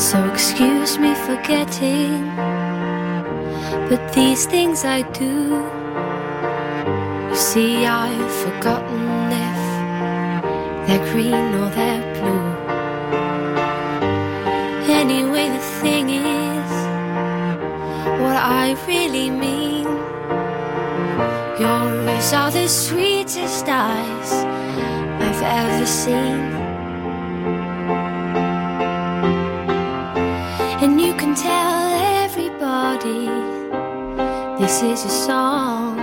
So excuse me for getting, but these things I do. You see, I've forgotten if they're green or they're blue. Anyway, the thing is, what I really mean, yours are the sweetest eyes I've ever seen. And you can tell everybody this is a song.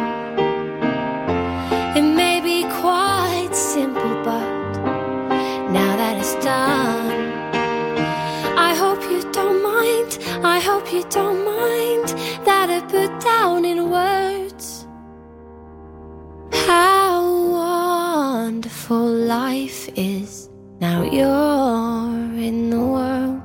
It may be quite simple, but now that it's done, I hope you don't mind, I hope you don't mind that I put down in words how wonderful life is now you're in the world.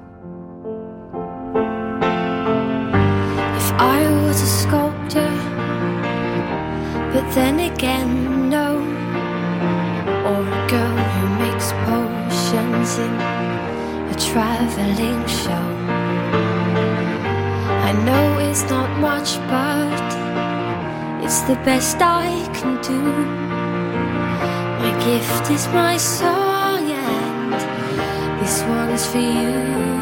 If I was a sculptor, but then again no, or a girl who makes potions in a traveling show. I know it's not much, but it's the best I can do. My gift is my song, and this one's for you.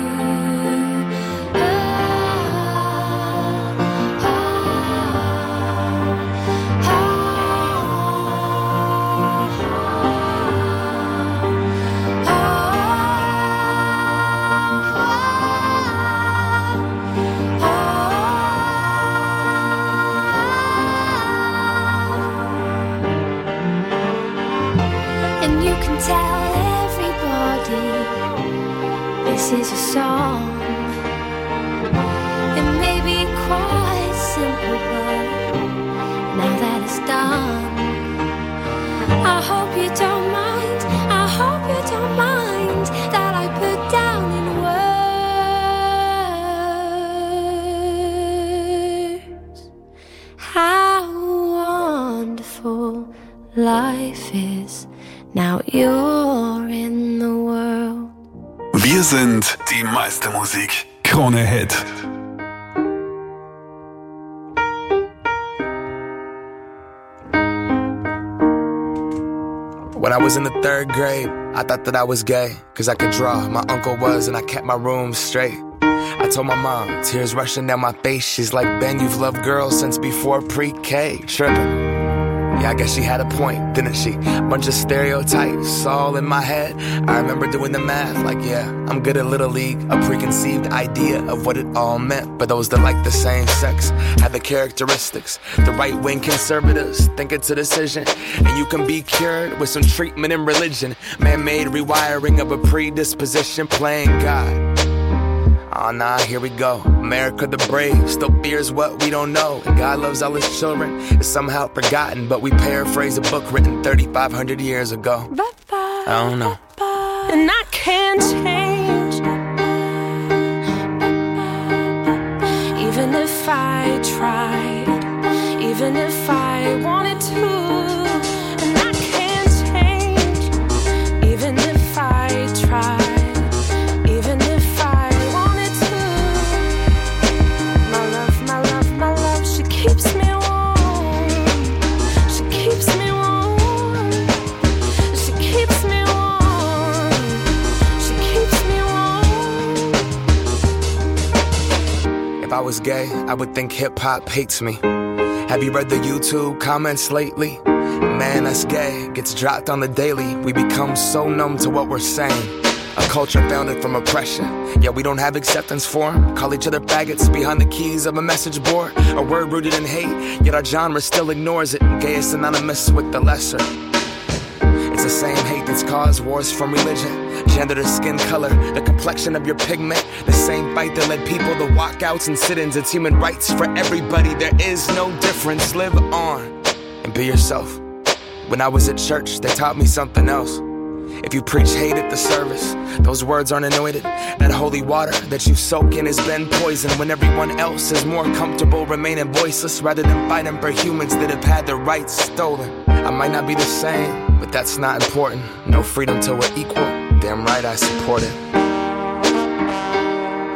Tell everybody this is a song. It may be quite simple, but now that it's done, I hope you don't mind, I hope you don't mind that I put down in words how wonderful life is. Now you're in the world. Wir sind die meiste Musik. Krone Hit. When I was in the 3rd grade, I thought that I was gay, cause I could draw. My uncle was, and I kept my room straight. I told my mom, tears rushing down my face. She's like, Ben, you've loved girls since before pre-K. Tripping. Yeah, I guess she had a point, didn't she? Bunch of stereotypes all in my head. I remember doing the math, like, yeah, I'm good at Little League. A preconceived idea of what it all meant. But those that like the same sex have the characteristics. The right-wing conservatives think it's a decision, and you can be cured with some treatment and religion. Man-made rewiring of a predisposition, playing God. Oh nah, here we go. America the brave still fears what we don't know. And God loves all his children. It's somehow forgotten, but we paraphrase a book written 3,500 years ago. I don't know. And I can't change, even if I tried, even if I wanted to. And I can't change, even if I tried. If I was gay, I would think hip-hop hates me. Have you read the YouTube comments lately? Man, that's gay gets dropped on the daily. We become so numb to what we're saying. A culture founded from oppression, yet we don't have acceptance for them. Call each other faggots behind the keys of a message board. A word rooted in hate, yet our genre still ignores it. Gay is synonymous with the lesser. It's the same hate that's caused wars from religion, gender to skin color, the complexion of your pigment. The same fight that led people to walkouts and sit-ins. It's human rights for everybody. There is no difference. Live on and be yourself. When I was at church, they taught me something else. If you preach hate at the service, those words aren't anointed. That holy water that you soak in has been poisoned when everyone else is more comfortable remaining voiceless rather than fighting for humans that have had their rights stolen. I might not be the same, but that's not important. No freedom till we're equal. Damn right I support it.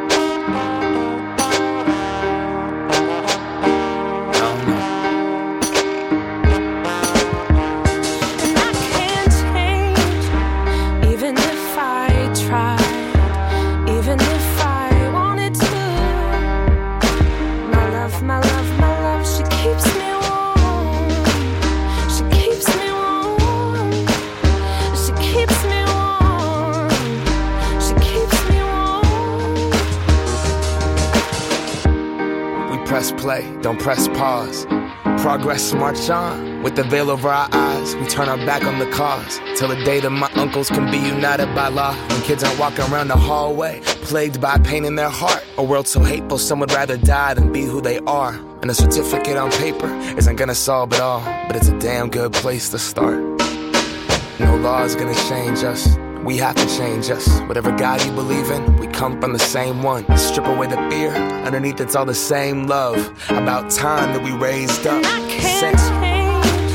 press play, don't press pause. Progress march on, with the veil over our eyes. We turn our back on the cause, till the day that my uncles can be united by law. When kids aren't walking around the hallway, plagued by pain in their heart. A world so hateful, some would rather die than be who they are. And a certificate on paper isn't gonna solve it all, but it's a damn good place to start. No law is gonna change us, we have to change us. Whatever God you believe in, we come from the same one. Strip away the fear, underneath it's all the same love. About time that we raised up. I can't change,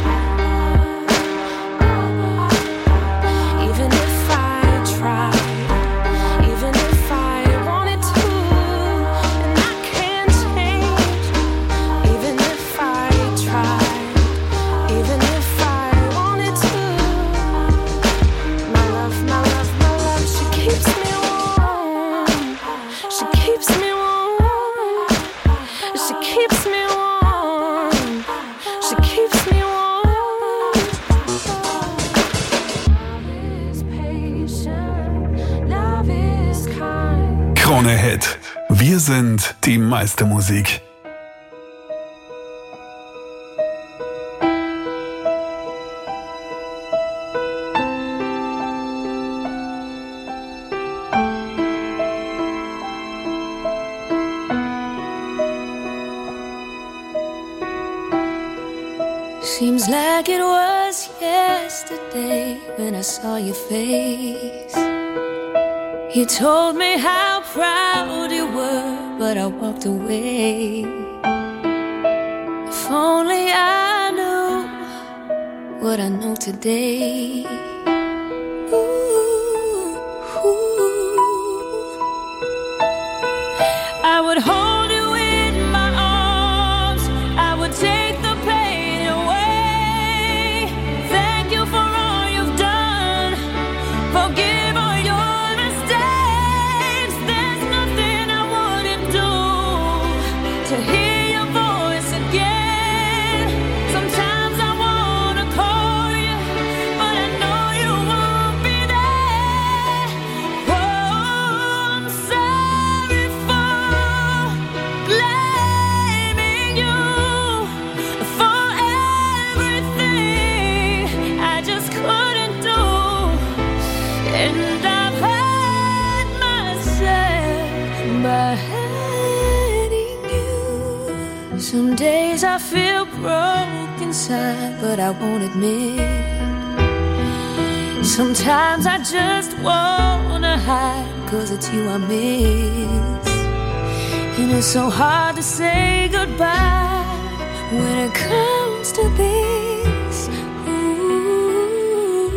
even if I tried, even if I wanted to. And I can't change, even if I tried, even if I wanted to. My love, she keeps me warm. She keeps me warm. She keeps me warm. She keeps me warm. Love is patient. Love is kind. Krone Hit. Wir sind die meiste Musik. Seems like it was yesterday when I saw your face. You told me how proud you were, but I walked away. If only I knew what I know today. Ooh, ooh. I would hold you in my arms. I would take the pain away. Thank you for all you've done. Forgive all your mistakes. There's nothing I wouldn't do to hear your voice again. Sometimes I wanna call you, but I know you won't be there. Oh, I'm sorry for blaming you for everything I just couldn't do. And I've hurt myself by hurting you. Some days I feel broke inside, but I won't admit. Sometimes I just wanna hide, 'cause it's you I miss. And it's so hard to say goodbye when it comes to this. Ooh.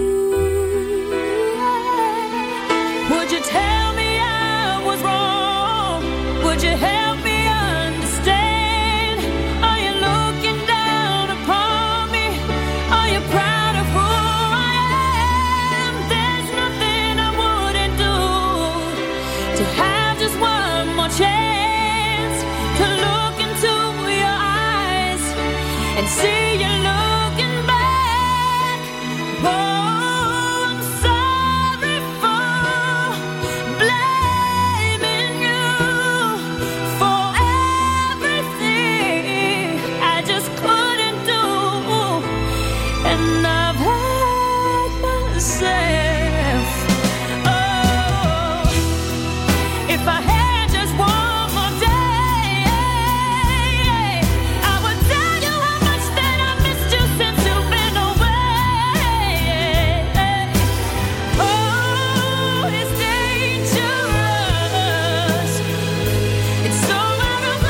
Would you tell me I was wrong? Would you help me understand? Are you looking down upon me? Are you proud of who I am? There's nothing I wouldn't do to have just one more chance to look into your eyes and see you looking back. Oh, I'm sorry for blaming you for everything I just couldn't do. And I've hurt myself. Oh, if I had just one more day, I would tell you how much that I missed you since you've been away. Oh, it's dangerous. It's so out of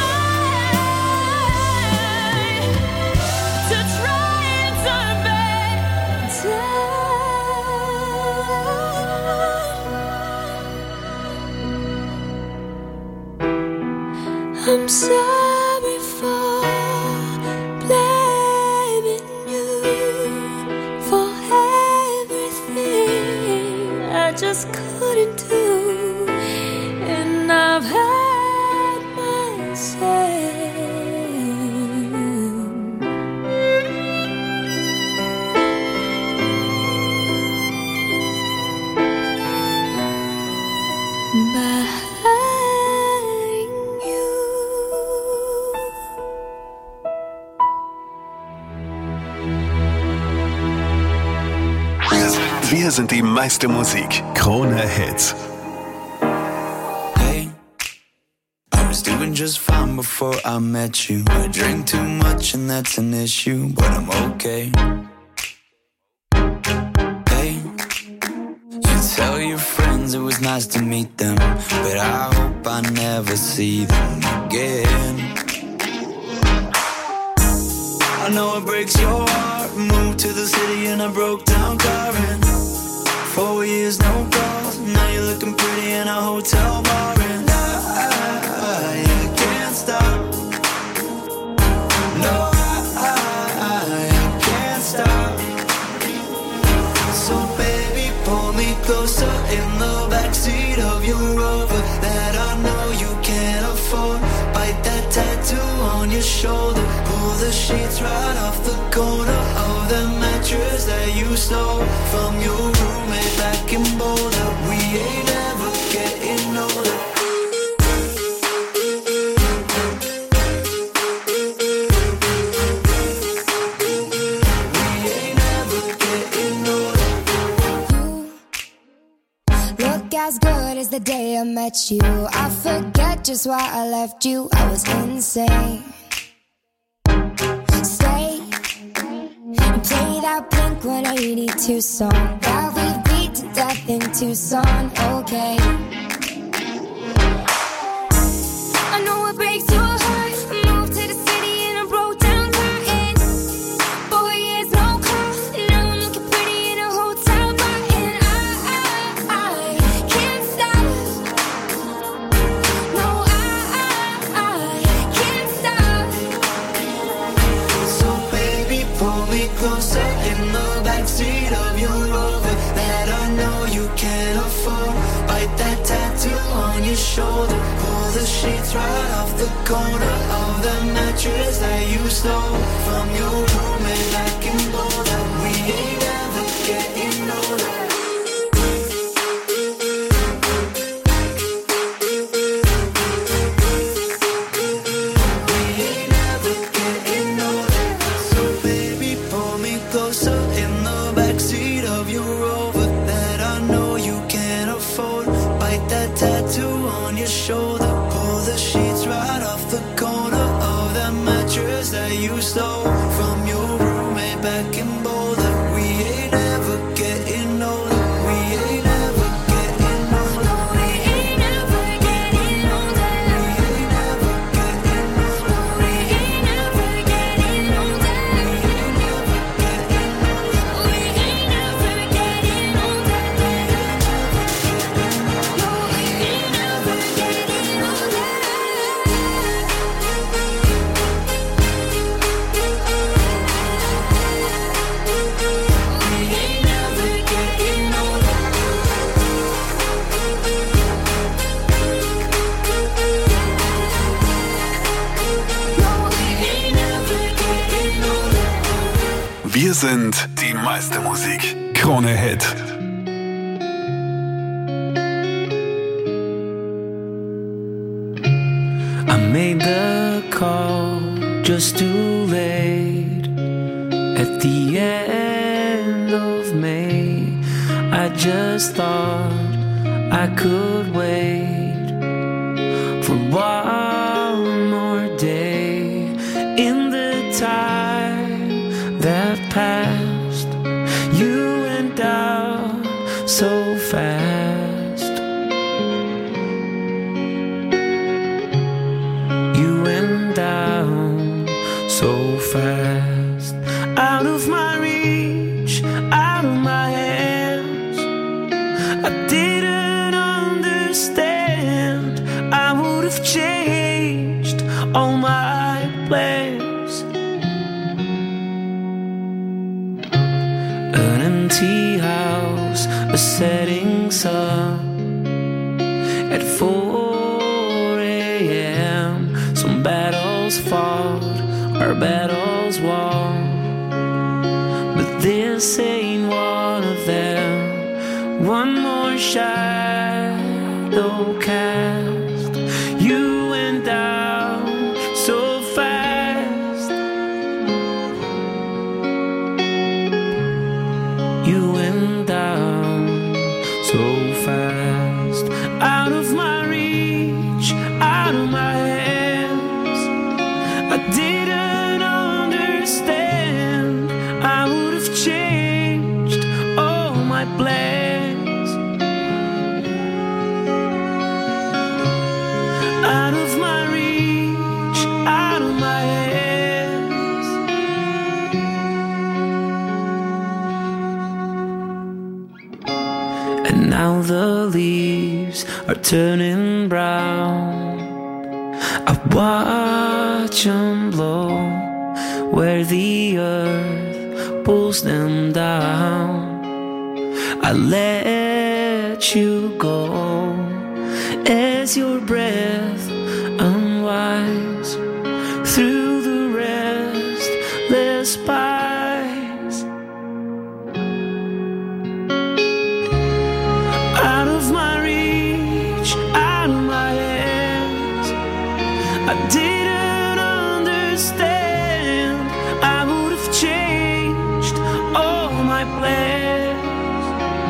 line to try and turn back time. I'm sorry for blaming you for everything I just couldn't do. And I've hurt myself by hurting you. sind die meiste Musik. Krone Hits. Hey, I was doing just fine before I met you. I drink too much and that's an issue, but I'm okay. Hey, you tell your friends it was nice to meet them, but I hope I never see them again. I know it breaks your heart. Moved to the city in a broke down car and 4 years no calls. Now you're looking pretty in a hotel bar and I can't stop. No, I can't stop. So baby, pull me closer in the backseat of your Rover that I know you can't afford. Bite that tattoo on your shoulder. Pull the sheets right off the corner of the mattress that you stole from your roommate back in Boulder. We ain't ever getting older. We ain't ever getting older. You look as good as the day I met you. I forget just why I left you. I was insane. Stay and play that Blink-182 song that we beat to death in Tucson. Okay. I know it breaks your heart. Moved to the city in a broke down car and 4 years no call. Now I'm looking pretty in a hotel bar and I can't stop. No, I can't stop. So baby, pull me closer in the backseat of your Rover that I know you can't afford. Bite that tattoo on your shoulder. Pull the sheets right off the corner of the mattress that you stole from your roommate back in Boulder. We ain't ever getting older. We ain't ever getting older. So baby, pull me closer in the backseat of your Rover that I know you can't afford. Bite that tattoo on your shoulder. Pull the sheets right off the corner of the mattress that you stole from your roommate back in Boulder. We ain't ever getting older. We ain't ever getting older. We ain't ever getting older. We ain't ever getting older. We ain't ever getting older. We ain't ever getting older. No, we ain't ever getting older. We ain't ever getting older. No, we ain't ever getting older. Wir sind die meiste Musik. Krone Hit. I made the call just too late. At the end of May, I just thought I could wait for one more day. In the time that passed, you went out so fast. You went down so fast. Out of my reach, out of my hands. I didn't understand. I would have changed all my plans. An empty house, a setting sun. At 4 a.m. some battles fought, our battles won. But this ain't one of them. One more shadow cast. You went down so fast. You went down of my reach, out of my hands. I didn't understand. I would have changed all my plans. Out of my reach, out of my hands. And now the leaves are turning brown. I watch them blow where the earth pulls them down. I let you go as your breath unwinds through the restless pines. Out of my reach, out of my hands. I didn't understand. I would have changed all my plans.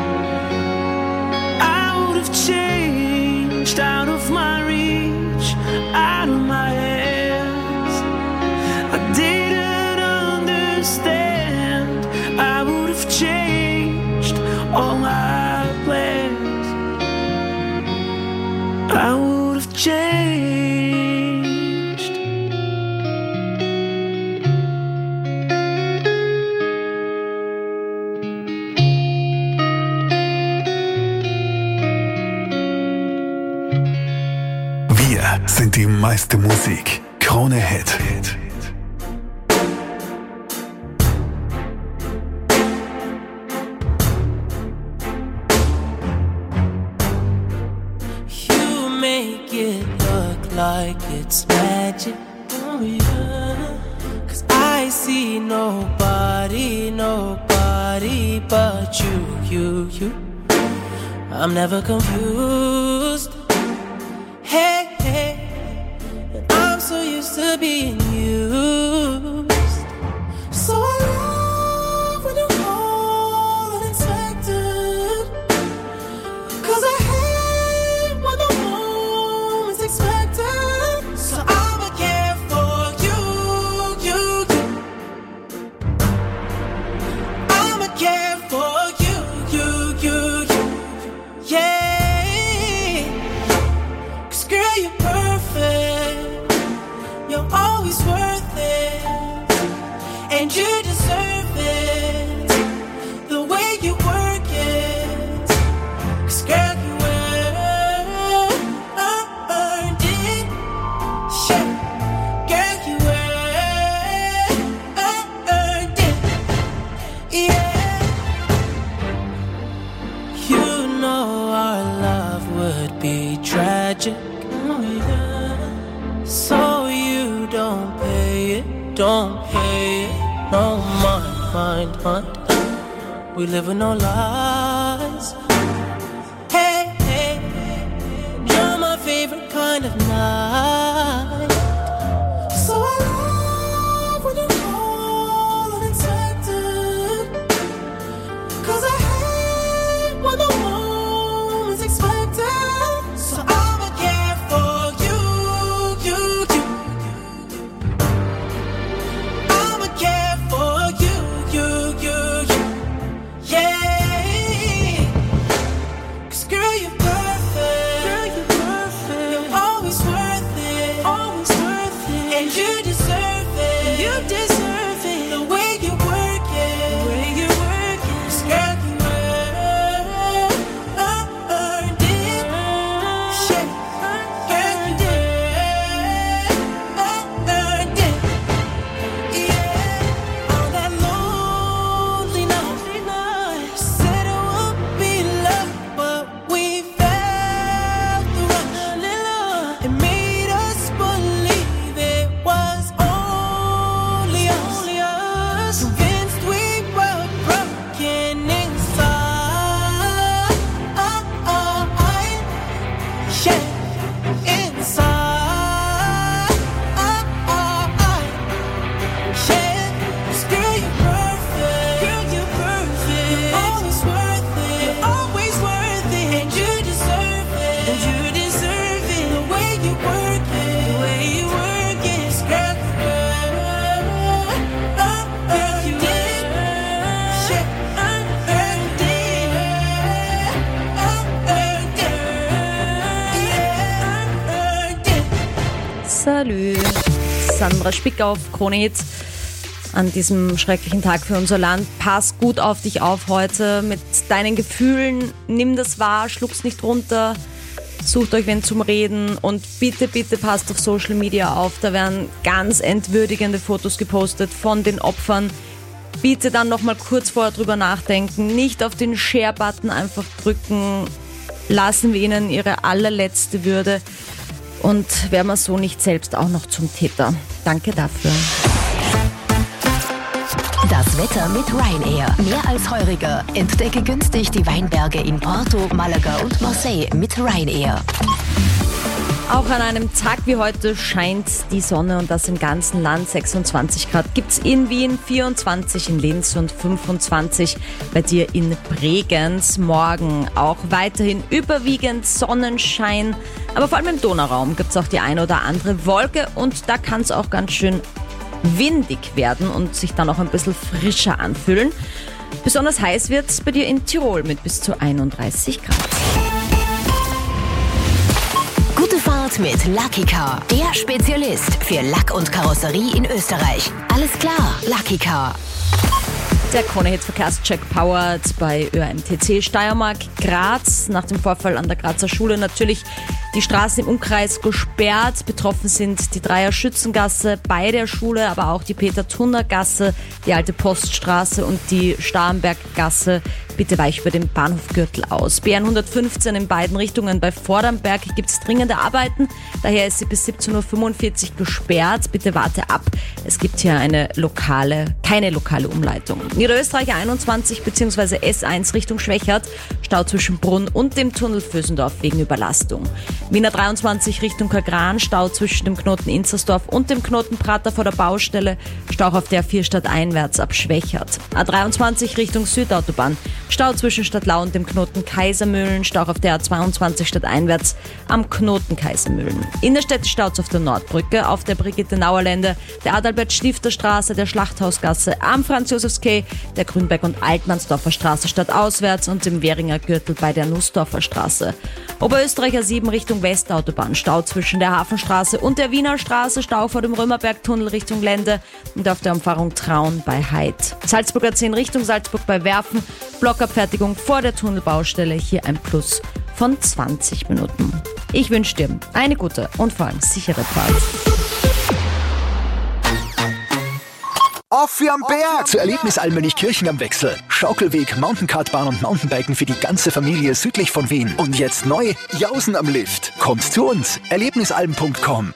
I would have changed out of my reach, out of my hands. I didn't understand. I would have changed all my plans. I would have changed. Wir sind die meiste Musik. Krone Hit. You make it look like it's magic, oh yeah. 'Cause I see nobody but you. I'm never confused. Hey, and I'm so used to being used. So I love when you call unexpected. 'Cause I hate when the moment's expected. So I'ma care for you. I'ma care for you. Yeah. 'Cause girl, you're perfect. You're always worth it. And you deserve it. The way you work it. 'Cause girl, you earned it. Yeah. Girl, you earned it. Yeah. You know our love would be tragic. Oh yeah. So you don't pay it. No mind. We live with no lies. Hey, you're my favorite kind of night. So I love when you call unexpected. 'Cause I hate when the moment's expected. So I'ma care for you. I'ma care for you. Yeah. 'Cause girl, you're perfect. You're always worth it. And you deserve it. The way you work it. 'Cause girl, you earned it. Yeah. Girl, you earned it. Yeah. On that lonely night, said it would be love, but we felt the rush. It made us believe it was only us. Convinced we were broken inside. Yeah, inside. Yeah, 'cause girl, you're perfect. You're always worth it. And you deserve it. Salü. Sandra Spicker auf Krone Hit. An diesem schrecklichen Tag für unser Land. Pass gut auf dich auf heute mit deinen Gefühlen. Nimm das wahr, schluck's nicht runter. Sucht euch wen zum Reden und bitte, bitte passt auf Social Media auf. Da werden ganz entwürdigende Fotos gepostet von den Opfern. Bitte dann nochmal kurz vorher drüber nachdenken. Nicht auf den Share-Button einfach drücken. Lassen wir ihnen ihre allerletzte Würde und werden wir so nicht selbst auch noch zum Täter. Danke dafür. Das Wetter mit Ryanair. Mehr als heuriger. Entdecke günstig die Weinberge in Porto, Malaga und Marseille mit Ryanair. Auch an einem Tag wie heute scheint die Sonne und das im ganzen Land. 26 Grad gibt's in Wien, 24 in Linz und 25 bei dir in Bregenz. Morgen auch weiterhin überwiegend Sonnenschein, aber vor allem im Donauraum gibt's auch die ein oder andere Wolke und da kann es auch ganz schön windig werden und sich dann auch ein bisschen frischer anfühlen. Besonders heiß wird's bei dir in Tirol mit bis zu 31 Grad. Gute Fahrt mit Lucky Car, der Spezialist für Lack und Karosserie in Österreich. Alles klar, Lucky Car. Der Krone-Hit-Verkehrscheck powered bei ÖMTC Steiermark Graz. Nach dem Vorfall an der Grazer Schule natürlich die Straßen im Umkreis gesperrt. Betroffen sind die Dreier Schützengasse bei der Schule, aber auch die Peter-Thunner-Gasse, die Alte Poststraße und die Starnberg-Gasse. Bitte weich über den Bahnhofgürtel aus. BN 115 in beiden Richtungen bei Vordernberg gibt es dringende Arbeiten. Daher ist sie bis 17.45 Uhr gesperrt. Bitte warte ab. Es gibt hier keine lokale Umleitung. Niederösterreich 21 bzw. S1 Richtung Schwächert. Stau zwischen Brunn und dem Tunnel Vösendorf wegen Überlastung. Wiener 23 Richtung Kagran. Stau zwischen dem Knoten Inzersdorf und dem Knoten Prater vor der Baustelle. Stau auf der A4 stadteinwärts ab Schwächert. A23 Richtung Südautobahn. Stau zwischen Stadtlau und dem Knoten Kaisermühlen. Stau auf der A22 stadteinwärts am Knoten Kaisermühlen. Innerstädtisch Staus auf der Nordbrücke, auf der Brigitte-Nauer-Lände, der Adalbert-Stifter-Straße, der Schlachthausgasse, am Franz-Josefs-Quai, der Grünberg- und Altmannsdorfer Straße stadtauswärts und im Währinger Gürtel bei der Nussdorfer Straße. Oberösterreicher 7 Richtung Westautobahn. Stau zwischen der Hafenstraße und der Wiener Straße. Stau vor dem Römerbergtunnel Richtung Lände und auf der Umfahrung Traun bei Heid. Salzburger 10 Richtung Salzburg bei Werfen. Blockabfertigung vor der Tunnelbaustelle. Hier ein Plus von 20 Minuten. Ich wünsche dir eine gute und vor allem sichere Fahrt. Auf für am Berg! Zur Erlebnisalm Mönchkirchen am Wechsel. Schaukelweg, Mountainkartbahn und Mountainbiken für die ganze Familie südlich von Wien. Und jetzt neu, Jausen am Lift. Kommt zu uns, erlebnisalm.com.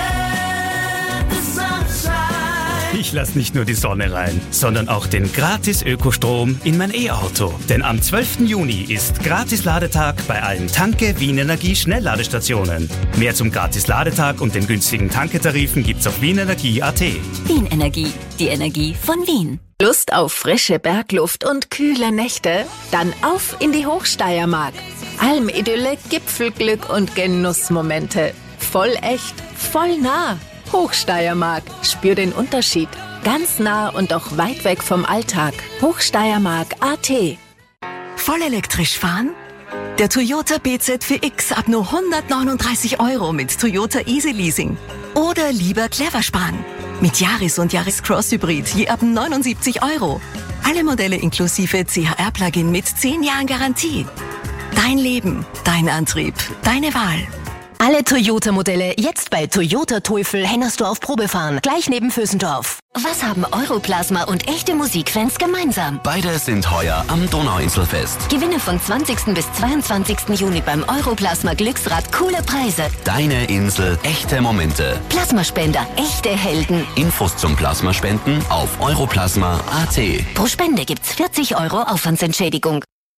Ich lasse nicht nur die Sonne rein, sondern auch den Gratis-Ökostrom in mein E-Auto. Denn am 12. Juni ist Gratis-Ladetag bei allen Tanke Wien Energie Schnellladestationen. Mehr zum Gratis-Ladetag und den günstigen Tanketarifen gibt's auf wienenergie.at. Wien Energie, die Energie von Wien. Lust auf frische Bergluft und kühle Nächte? Dann auf in die Hochsteiermark. Almidylle, Gipfelglück und Genussmomente. Voll echt, voll nah. Hochsteiermark. Spür den Unterschied. Ganz nah und auch weit weg vom Alltag. Hochsteiermark.at. Voll elektrisch fahren? Der Toyota BZ4X ab nur 139 € mit Toyota Easy Leasing. Oder lieber clever sparen. Mit Yaris und Yaris Cross Hybrid je ab 79 €. Alle Modelle inklusive CHR-Plugin mit 10 Jahren Garantie. Dein Leben, dein Antrieb, deine Wahl. Alle Toyota-Modelle jetzt bei Toyota Teufel Hennersdorf Probefahren, gleich neben Vösendorf. Was haben Europlasma und echte Musikfans gemeinsam? Beide sind heuer am Donauinselfest. Gewinne von 20. bis 22. Juni beim Europlasma Glücksrad coole Preise. Deine Insel, echte Momente. Plasmaspender, echte Helden. Infos zum Plasmaspenden auf europlasma.at. Pro Spende gibt's 40 € Aufwandsentschädigung.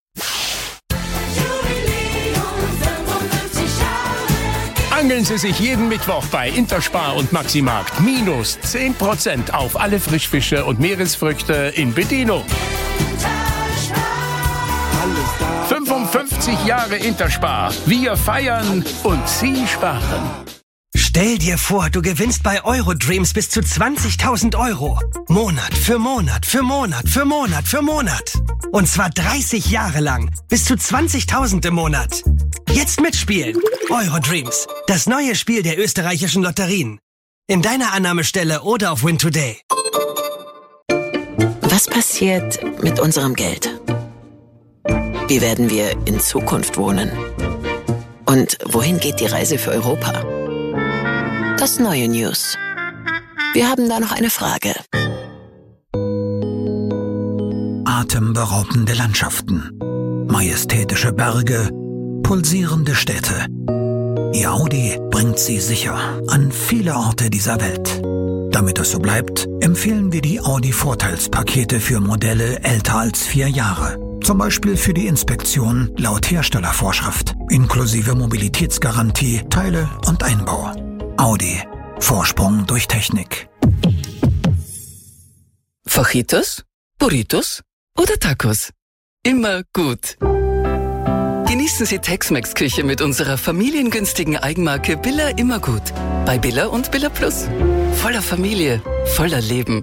Angeln Sie sich jeden Mittwoch bei Interspar und Maximarkt. Minus 10% auf alle Frischfische und Meeresfrüchte in Bedino. 55 Jahre Interspar. Wir feiern und Sie sparen. Stell dir vor, du gewinnst bei Eurodreams bis zu 20.000 €. Monat für Monat für Monat für Monat für Monat. Und zwar 30 Jahre lang. Bis zu 20.000 im Monat. Jetzt mitspielen. Eurodreams. Das neue Spiel der österreichischen Lotterien. In deiner Annahmestelle oder auf Win Today. Was passiert mit unserem Geld? Wie werden wir in Zukunft wohnen? Und wohin geht die Reise für Europa? Das neue News. Wir haben da noch eine Frage. Atemberaubende Landschaften, majestätische Berge, pulsierende Städte. Ihr Audi bringt sie sicher an viele Orte dieser Welt. Damit es so bleibt, empfehlen wir die Audi-Vorteilspakete für Modelle älter als 4 Jahre. Zum Beispiel für die Inspektion laut Herstellervorschrift, inklusive Mobilitätsgarantie, Teile und Einbau. Audi. Vorsprung durch Technik. Fajitas, Burritos oder Tacos? Immer gut. Genießen Sie Tex-Mex-Küche mit unserer familiengünstigen Eigenmarke Billa Immergut. Bei Billa und Billa Plus. Voller Familie, voller Leben.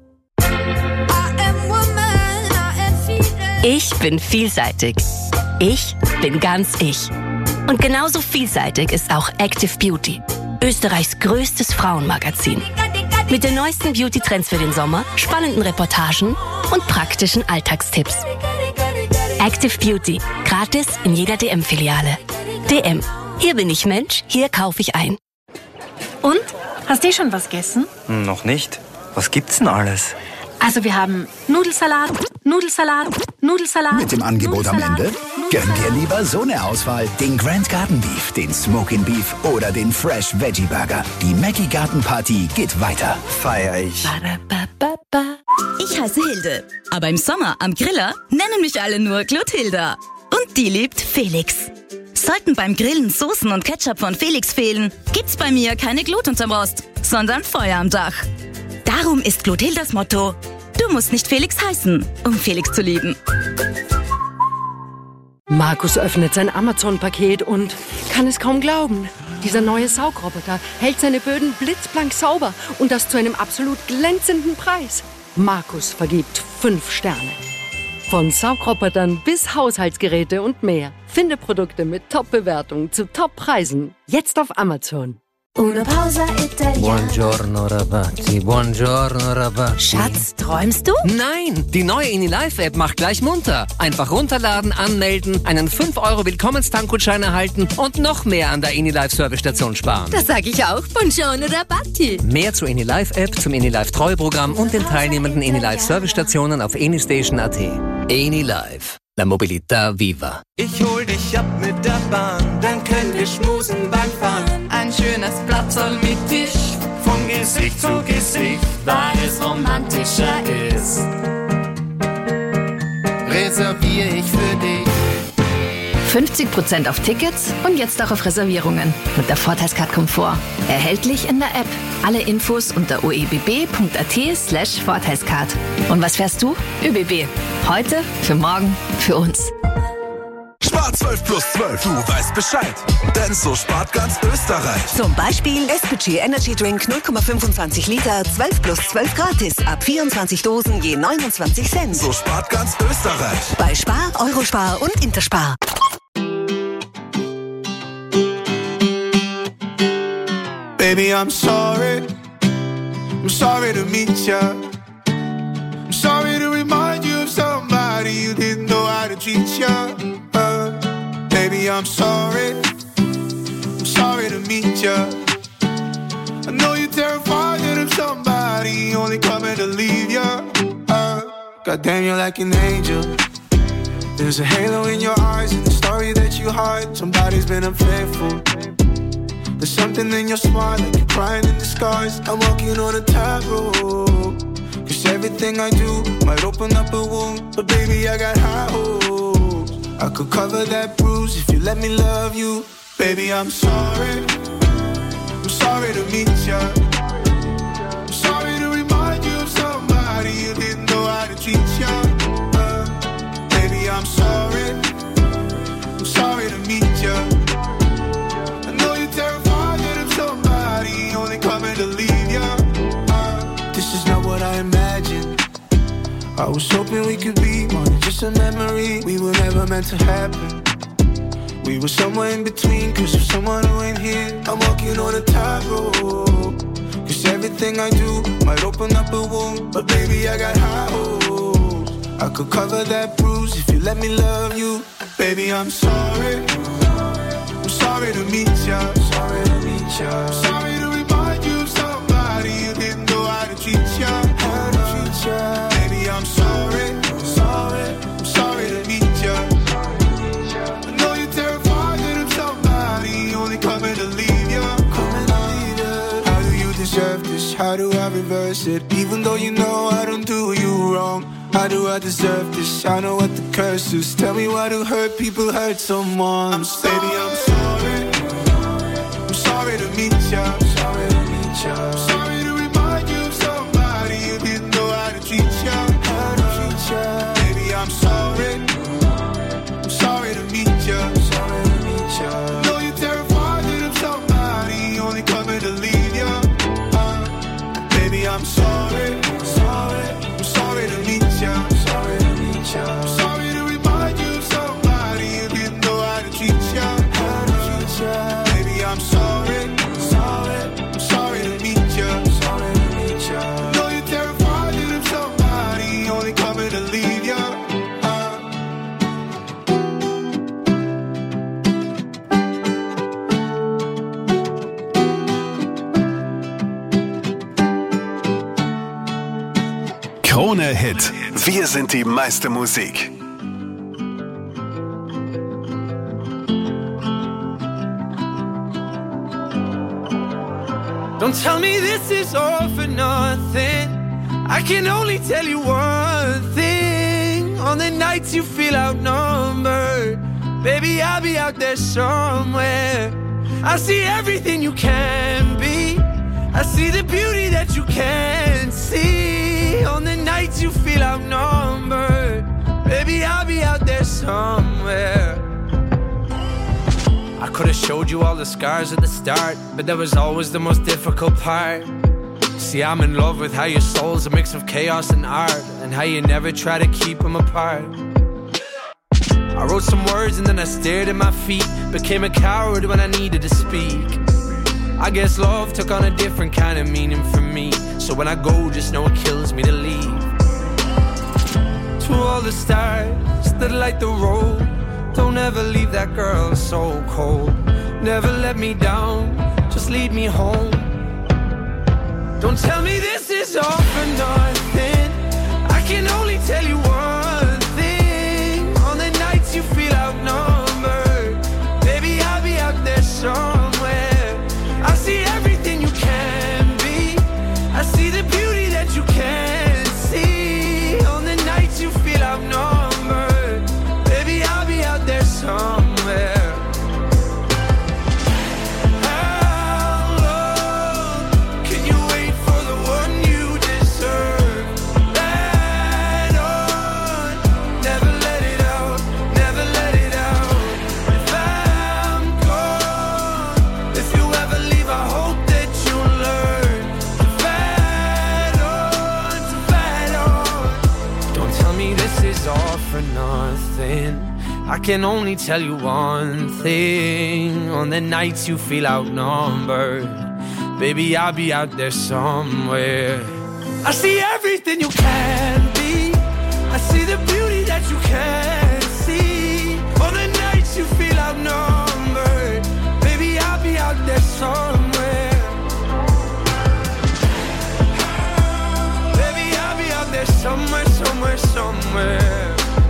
Ich bin vielseitig. Ich bin ganz ich. Und genauso vielseitig ist auch Active Beauty, Österreichs größtes Frauenmagazin. Mit den neuesten Beauty-Trends für den Sommer, spannenden Reportagen und praktischen Alltagstipps. Active Beauty, gratis in jeder DM-Filiale. DM, hier bin ich Mensch, hier kaufe ich ein. Und? Hast du schon was gegessen? Noch nicht. Was gibt's denn alles? Also wir haben Nudelsalat, Nudelsalat, Nudelsalat. Mit dem Angebot am Ende? Gönn dir lieber so eine Auswahl. Den Grand Garden Beef, den Smokin' Beef oder den Fresh Veggie Burger. Die Mackie Garten Party geht weiter. Feier ich. Ich heiße Hilde, aber im Sommer am Griller nennen mich alle nur Gluthilda. Und die liebt Felix. Sollten beim Grillen Soßen und Ketchup von Felix fehlen, gibt's bei mir keine Glut unterm Rost, sondern Feuer am Dach. Darum ist Gluthildas Motto: Du musst nicht Felix heißen, um Felix zu lieben. Markus öffnet sein Amazon-Paket und kann es kaum glauben. Dieser neue Saugroboter hält seine Böden blitzblank sauber und das zu einem absolut glänzenden Preis. Markus vergibt 5 Sterne. Von Saugrobotern bis Haushaltsgeräte und mehr. Finde Produkte mit Top-Bewertungen zu Top-Preisen. Jetzt auf Amazon. Una pausa italiana. Buongiorno ragazzi, buongiorno ragazzi. Schatz, träumst du? Nein, die neue InnyLife-App macht gleich munter. Einfach runterladen, anmelden, einen 5€ Willkommenstankgutschein erhalten und noch mehr an der InnyLife-Servicestation sparen. Das sag ich auch. Buongiorno Rabatti. Mehr zur InnyLife-App, zum InnyLife-Treueprogramm und den teilnehmenden InnyLife-Servicestationen auf innystation.at. InnyLife. La Mobilità Viva. Ich hol dich ab mit der Bahn, dann können wir schmusen beim Fahren. Ein schönes Platzl mit Tisch, von Gesicht zu Gesicht, weil es romantischer ist. Reserviere ich für dich. 50% auf Tickets und jetzt auch auf Reservierungen mit der Vorteilscard Komfort. Erhältlich in der App. Alle Infos unter oebb.at/Vorteilscard. Und was fährst du? ÖBB. Heute, für morgen, für uns. Spar 12 plus 12, du weißt Bescheid. Denn so spart ganz Österreich. Zum Beispiel SPG Energy Drink 0,25 Liter, 12 plus 12 gratis. Ab 24 Dosen je 29 Cent. So spart ganz Österreich. Bei Spar, Eurospar und Interspar. Baby, I'm sorry to meet ya. I'm sorry to remind you of somebody you didn't know how to treat ya. Baby, I'm sorry to meet ya. I know you're terrified of somebody only coming to leave ya. Goddamn, you're like an angel. There's a halo in your eyes and the story that you hide. Somebody's been unfaithful. There's something in your smile, like you're crying in the skies. I'm walking on a tightrope. Cause everything I do might open up a wound. But baby, I got high hopes. I could cover that bruise if you let me love you. Baby, I'm sorry to meet ya. I'm sorry to remind you of somebody you didn't know how to treat ya. Baby, I'm sorry to meet ya. I know you're terrified of somebody only coming to leave ya. This is not what I imagined. I was hoping we could be more than just a memory. We were never meant to happen. We were somewhere in between, cause of someone who ain't here. I'm walking on a tightrope. Cause everything I do might open up a wound, but baby, I got high hopes. I could cover that bruise if you let me love you. Baby, I'm sorry. I'm sorry to meet ya. Sorry to meet ya. Sorry to remind you of somebody you didn't know how to treat ya. How to treat ya. Baby, I'm sorry. Sorry. I'm sorry to meet ya. I know you're terrified that I'm somebody only coming to leave ya. Coming to leave ya. How do you deserve this? How do I reverse it? Even though you know I don't do you wrong. How do I deserve this? I know what the curse is. Tell me why do hurt people hurt someone? Baby, I'm sorry. I'm sorry to meet ya. Sorry to meet ya. Sorry to remind you of somebody you didn't know how to treat ya. How to treat ya. Baby, I'm sorry. I'm sorry to meet ya. Sorry to meet ya. I know you're terrified that I'm somebody only coming to leave ya. Baby, I'm sorry. Sorry. I'm sorry to meet ya. Sorry to meet ya. Sorry to remind you of somebody you didn't know how to treat ya. How to treat ya. Baby, I'm sorry. Sorry. I'm sorry to meet ya. Sorry to meet ya. I know you're terrified that I'm somebody only coming to leave ya. Krone Hit. Wir sind die meiste Musik. Don't tell me this is all for nothing. I can only tell you one thing. On the nights you feel outnumbered, baby, I'll be out there somewhere. I see everything you can be. I see the beauty that you can't see. On the nights you feel outnumbered, baby, I'll be out there somewhere. I could have showed you all the scars at the start, but that was always the most difficult part. See, I'm in love with how your soul's a mix of chaos and art, and how you never try to keep them apart. I wrote some words and then I stared at my feet, became a coward when I needed to speak. I guess love took on a different kind of meaning for me, so when I go, just know it kills me to leave. To all the stars that light the road, don't ever leave that girl so cold. Never let me down, just lead me home. Don't tell me this is all for nothing. I can only tell you one thing. On the nights you feel outnumbered, baby, I'll be out there somewhere. I see everything you can be. I see the beauty that you can't see. On the nights you feel outnumbered, baby, I'll be out there somewhere. How long can you wait for the one you deserve? Let on, never let it out, never let it out. If I'm gone, if you ever leave, I hope that you learn to fight on. Don't tell me this is all for nothing. I can only tell you one thing. On the nights you feel outnumbered, baby, I'll be out there somewhere. I see everything you can be. I see the beauty that you can't see. On the nights you feel outnumbered, baby, I'll be out there somewhere. Baby, I'll be out there somewhere, somewhere, somewhere.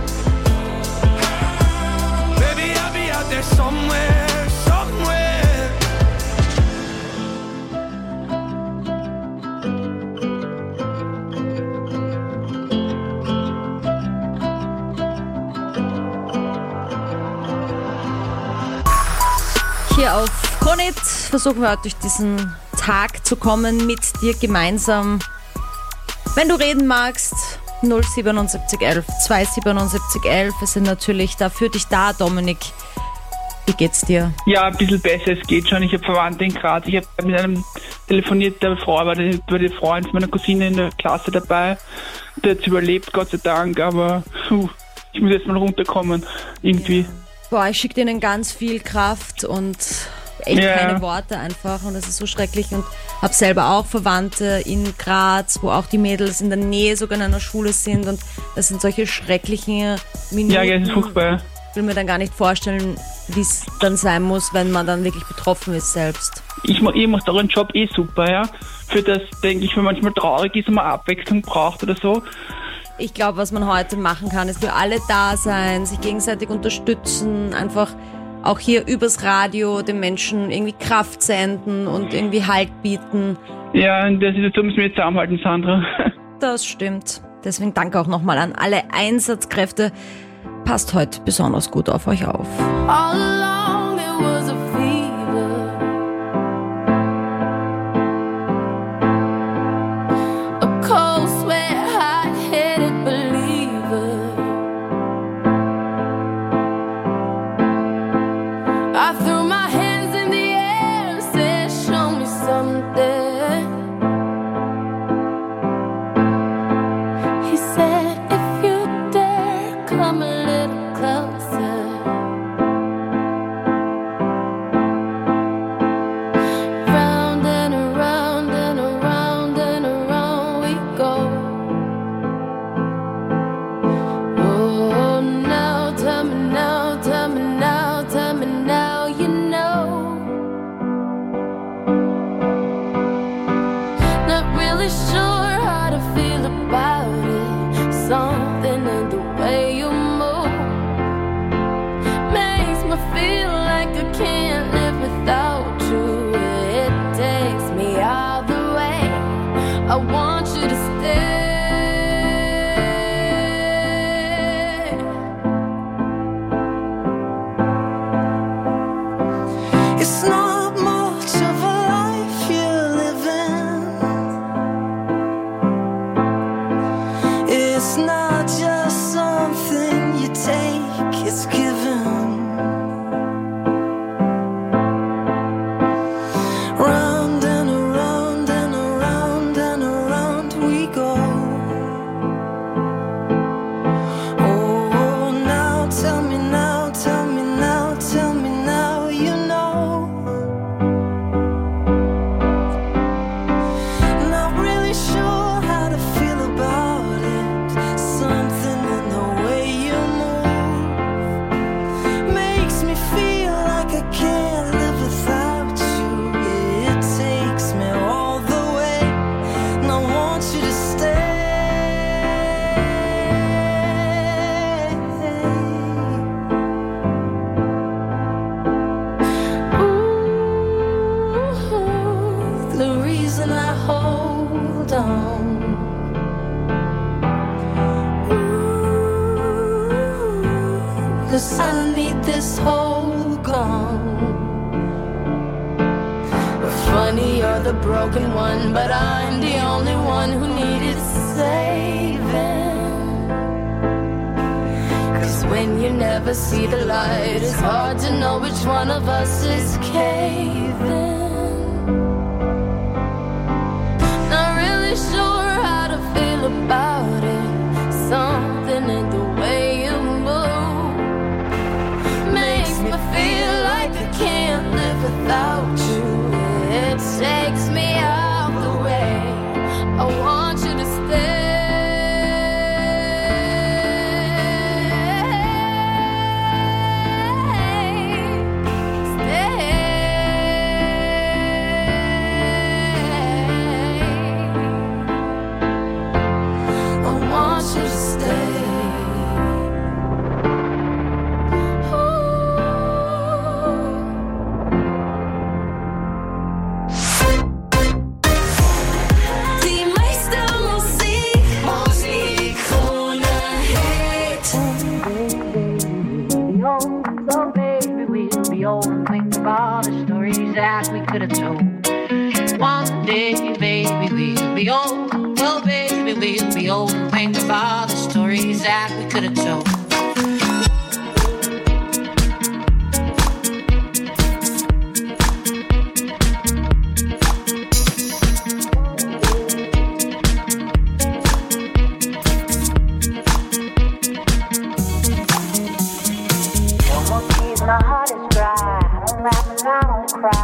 Baby, I'll be out there somewhere, somewhere. Hier auf Krone Hit versuchen wir heute durch diesen Tag zu kommen, mit dir gemeinsam. Wenn du reden magst, 07711 27711. Wir sind natürlich da für dich da, Dominik. Wie geht's dir? Ja, ein bisschen besser, es geht schon. Ich habe Verwandte in Graz. Ich habe mit einem telefoniert, der Frau war der Freund meiner Cousine in der Klasse dabei. Der hat es überlebt, Gott sei Dank, aber ich muss jetzt mal runterkommen, irgendwie. Boah, ich schicke denen ganz viel Kraft und echt keine Worte einfach und das ist so schrecklich und habe selber auch Verwandte in Graz, wo auch die Mädels in der Nähe sogar in einer Schule sind und das sind solche schrecklichen Minuten. Ja, das ist furchtbar. Ich will mir dann gar nicht vorstellen, wie es dann sein muss, wenn man dann wirklich betroffen ist selbst. Ich mache euren Job super, ja. Für das, denke ich, wenn man manchmal traurig ist und man Abwechslung braucht oder so. Ich glaube, was man heute machen kann, ist für alle da sein, sich gegenseitig unterstützen, einfach auch hier übers Radio den Menschen irgendwie Kraft senden und irgendwie Halt bieten. Ja, in der Situation müssen wir jetzt zusammenhalten, Sandra. Das stimmt. Deswegen danke auch nochmal an alle Einsatzkräfte. Passt heute besonders gut auf euch auf. All along it was a fever, a cold sweat, hot-headed believer. I threw my hands in the air and said, show me something. He said, if you dare, come a little closer. Round and around and around and around we go. Oh, now tell me now, tell me now, tell me now you know. Not really sure how to feel about it. Something in the way you move makes me feel like I can't live without you. It takes me all the way. I want you to stay. It's not much of a life you're living. It's not just something you take, it's given. Round and around and around and around we go. Oh, now tell me now, tell me now, tell me now you know. Not really sure how to feel about it. Something in the way you move makes me feel like I can't live without you. It takes me all the way, and I want you to stay. Ooh, the reason I hold on. Ooh, 'cause I need this whole gone. Funny, you're the broken one, but I'm the only one who needed saving. 'Cause when you never see the light, it's hard to know which one of us is caving. Not really sure how to feel about it. Something in the way you move makes me feel like I can't live without you. It takes me out the way. I want you to stay. I want you to stay. Die meiste Musik, Musik ohne Hate. So baby, we'll be old and think of all the stories that we could have told. One day, baby, we'll be old. Well, baby, we'll be old and think of all the stories that we could have told. My heart is dry. I don't laugh and I don't cry.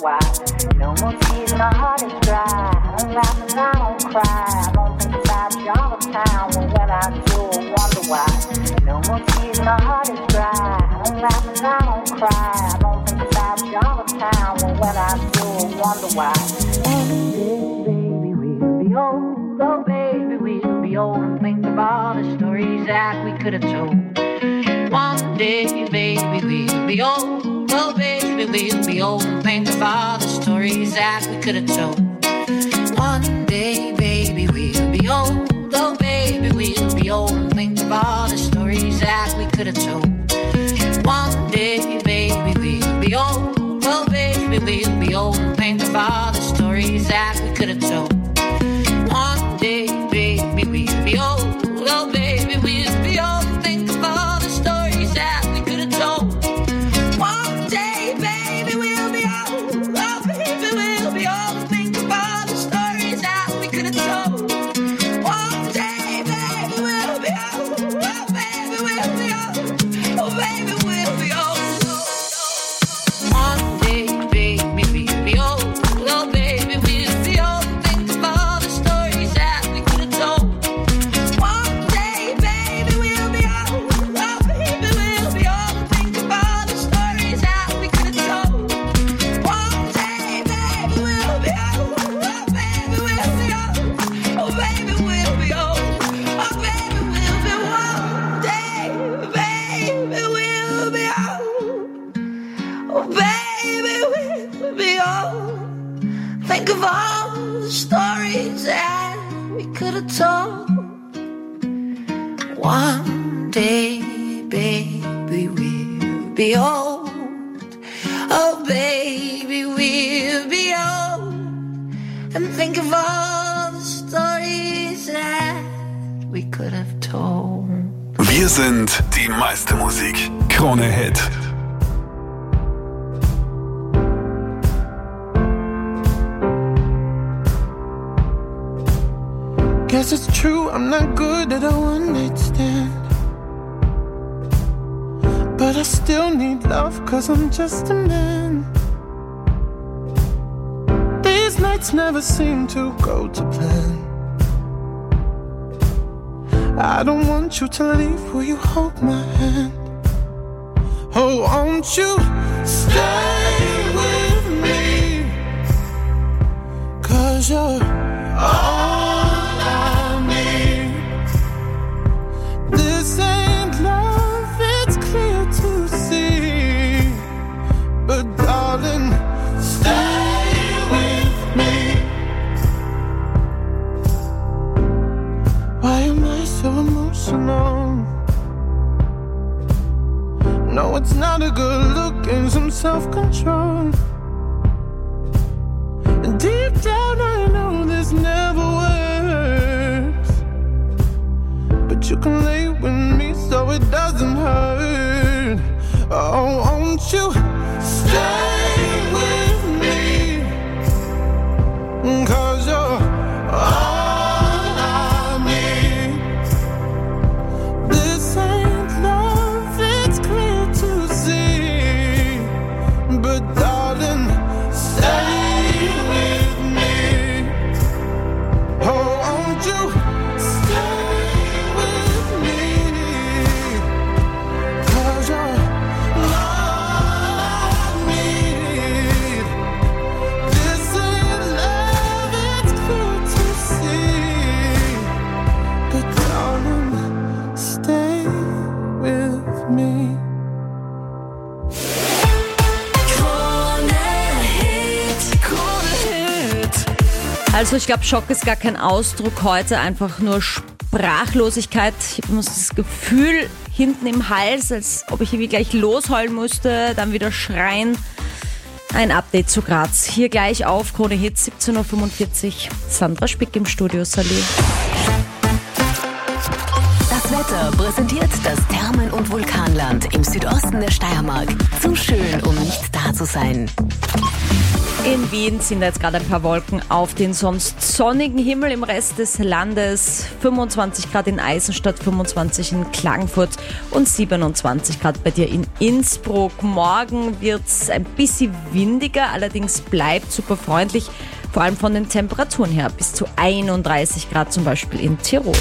why. No more tears, my heart is dry. I don't laugh and I don't cry. I don't think about you all the time. Well, when I do, I wonder why. No more tears, my heart is dry. I don't laugh and I don't cry. I don't think about you all the time. Well, when I do, I wonder why. Baby, we'll be old. Oh, baby, we'll be old. And think of all the stories that we could have told. One day, baby, we'll be old. Oh, baby, we'll be old. And think of all the stories that we could have told. One day, baby, we'll be old. Oh, baby, we'll be old. And think of all the stories that we could have told. One day, baby, we'll be old. Oh, baby, we'll be old. And think of all the stories that we could have told. One day, baby, we'll be old. Oh, baby, we'll be old. And think of all the stories that we could have told. One day, baby, we'll be old. Oh, baby, we'll be old. And think of all the stories that we could have told. One day, baby, we'll be old. Oh, baby, we'll be old. Oh, baby, we'll be old. One day, baby, we'll be old. Oh, baby, we'll be old. And think of all the stories that we could have told. One day, baby, we'll be old. Oh, baby, we'll be old. And think of all the stories that we could have told. One day, baby, we'll be old. Oh, baby, we'll be old. Oh, baby, we'll be old. Oh, baby, we'll be one day, baby, we'll be old. Oh, baby, we'll be old. Think of all the stories that we could have told. One day, baby, we'll be old. Oh, baby, we'll be old. And think of all the stories that we could have told. Wir sind die meiste Musik. Krone Hit. Guess it's true, I'm not good at a one-night stand. But I still need love, cause I'm just a man. These nights never seem to go to plan. I don't want you to leave, will you hold my hand? Oh, won't you stay with me? Cause you're all I need. This ain't love, it's clear to see. But darling, stay with me. Why am I so emotional? No, it's not a good look and some self-control. And deep down I know this never works. But you can lay with me so it doesn't hurt. Oh, won't you stay with me? Cause you're all I need. This ain't love, it's clear to see. But darling, stay with me. Oh, won't you stay with me? Cause you're all I need. This ain't love, it's clear to see. But darling, stay with me. Also ich glaube, Schock ist gar kein Ausdruck heute, einfach nur Sprachlosigkeit. Ich habe immer so das Gefühl hinten im Hals, als ob ich irgendwie gleich losheulen musste, dann wieder schreien. Ein Update zu Graz. Hier gleich auf Krone Hit, 17.45 Uhr. Sandra Spick im Studio, salut. Das Wetter präsentiert das Thermen- und Vulkanland im Südosten der Steiermark. Zu schön, um nicht da zu sein. In Wien sind da jetzt gerade ein paar Wolken auf den sonst sonnigen Himmel im Rest des Landes. 25 Grad in Eisenstadt, 25 in Klagenfurt und 27 Grad bei dir in Innsbruck. Morgen wird es ein bisschen windiger, allerdings bleibt super freundlich, vor allem von den Temperaturen her, bis zu 31 Grad zum Beispiel in Tirol.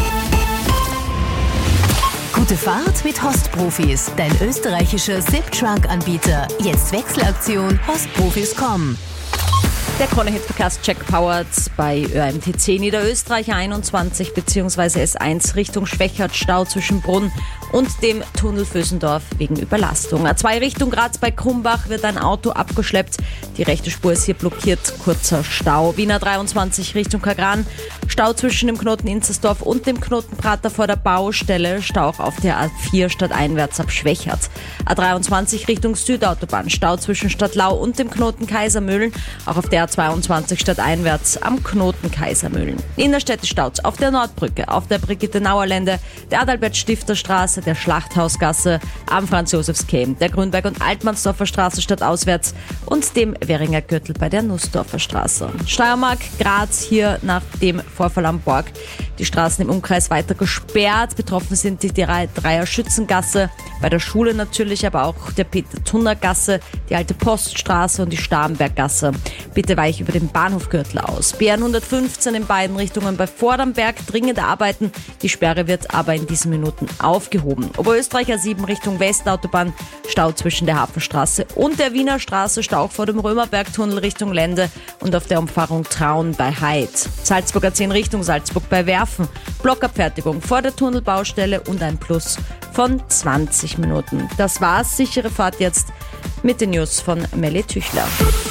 Gute Fahrt mit Hostprofis, dein österreichischer Zip-Trunk-Anbieter. Jetzt Wechselaktion hostprofis.com. Der Krone-Hit-Verkehrscheck powered bei ÖMTC Niederösterreich 21 bzw. S1 Richtung Schwächert, Stau zwischen Brunn und dem Tunnel Vösendorf wegen Überlastung. A2 Richtung Graz bei Krumbach wird ein Auto abgeschleppt. Die rechte Spur ist hier blockiert, kurzer Stau. Wiener 23 Richtung Kagran, Stau zwischen dem Knoten Inzersdorf und dem Knoten Prater vor der Baustelle. Stau auch auf der A4 stadteinwärts ab Schwächert. A23 Richtung Südautobahn, Stau zwischen Stadtlau und dem Knoten Kaisermühlen. Auch auf der A22 stadteinwärts am Knoten Kaisermühlen. Innerstädte Stau auf der Nordbrücke, auf der Brigitte-Nauer-Lände, der Adalbert-Stifter-Straße, der Schlachthausgasse, am Franz-Josefs-Quai, der Grünberg- und Altmannsdorfer Straße stadtauswärts und dem Währinger Gürtel bei der Nussdorfer Straße. Steiermark, Graz, hier nach dem Vorfall am Borg die Straßen im Umkreis weiter gesperrt. Betroffen sind die Dreier Schützengasse, bei der Schule natürlich, aber auch der Peter-Tunner-Gasse, die Alte Poststraße und die Starnberggasse. Bitte weich über den Bahnhofgürtel aus. BR 115 in beiden Richtungen bei Vordernberg, dringende Arbeiten. Die Sperre wird aber in diesen Minuten aufgehoben. Oberösterreich A7 Richtung Westautobahn, Stau zwischen der Hafenstraße und der Wiener Straße, Stau vor dem Römerbergtunnel Richtung Lende und auf der Umfahrung Traun bei Heid. Salzburg A10 Richtung Salzburg bei Werfen, Blockabfertigung vor der Tunnelbaustelle und ein Plus von 20 Minuten. Das war's, sichere Fahrt jetzt mit den News von Melly Tüchler.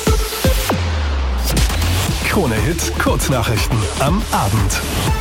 Krone-Hit Kurznachrichten am Abend.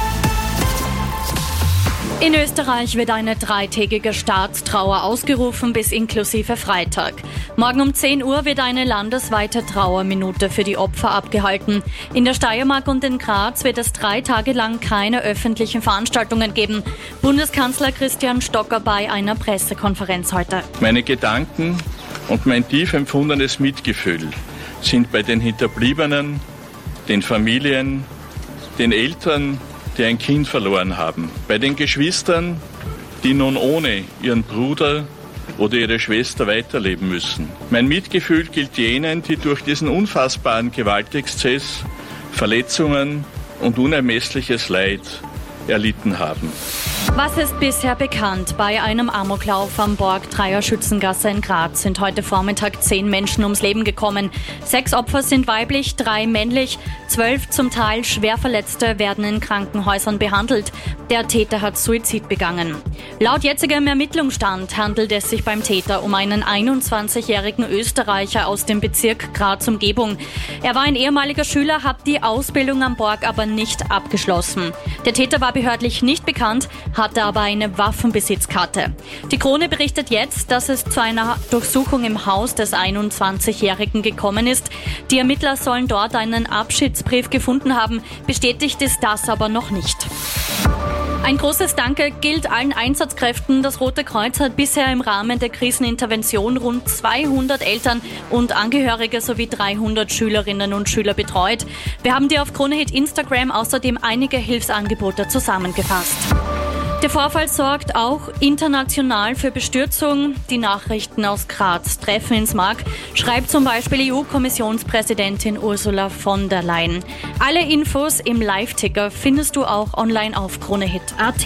In Österreich wird eine dreitägige Staatstrauer ausgerufen bis inklusive Freitag. Morgen um 10 Uhr wird eine landesweite Trauerminute für die Opfer abgehalten. In der Steiermark und in Graz wird es 3 Tage lang keine öffentlichen Veranstaltungen geben. Bundeskanzler Christian Stocker bei einer Pressekonferenz heute. Meine Gedanken und mein tief empfundenes Mitgefühl sind bei den Hinterbliebenen, den Familien, den Eltern, die ein Kind verloren haben, bei den Geschwistern, die nun ohne ihren Bruder oder ihre Schwester weiterleben müssen. Mein Mitgefühl gilt jenen, die durch diesen unfassbaren Gewaltexzess Verletzungen und unermessliches Leid erlitten haben. Was ist bisher bekannt? Bei einem Amoklauf am Borg Dreier Schützengasse in Graz sind heute Vormittag 10 Menschen ums Leben gekommen. 6 Opfer sind weiblich, 3 männlich. 12 zum Teil Schwerverletzte werden in Krankenhäusern behandelt. Der Täter hat Suizid begangen. Laut jetzigem Ermittlungsstand handelt es sich beim Täter um einen 21-jährigen Österreicher aus dem Bezirk Graz-Umgebung. Er war ein ehemaliger Schüler, hat die Ausbildung am Borg aber nicht abgeschlossen. Der Täter war behördlich nicht bekannt, hatte aber eine Waffenbesitzkarte. Die Krone berichtet jetzt, dass es zu einer Durchsuchung im Haus des 21-Jährigen gekommen ist. Die Ermittler sollen dort einen Abschiedsbrief gefunden haben. Bestätigt ist das aber noch nicht. Ein großes Danke gilt allen Einsatzkräften. Das Rote Kreuz hat bisher im Rahmen der Krisenintervention rund 200 Eltern und Angehörige sowie 300 Schülerinnen und Schüler betreut. Wir haben dir auf Krone-Hit Instagram außerdem einige Hilfsangebote zusammengefasst. Der Vorfall sorgt auch international für Bestürzung. Die Nachrichten aus Graz treffen ins Mark, schreibt zum Beispiel EU-Kommissionspräsidentin Ursula von der Leyen. Alle Infos im Live-Ticker findest du auch online auf KroneHit.at.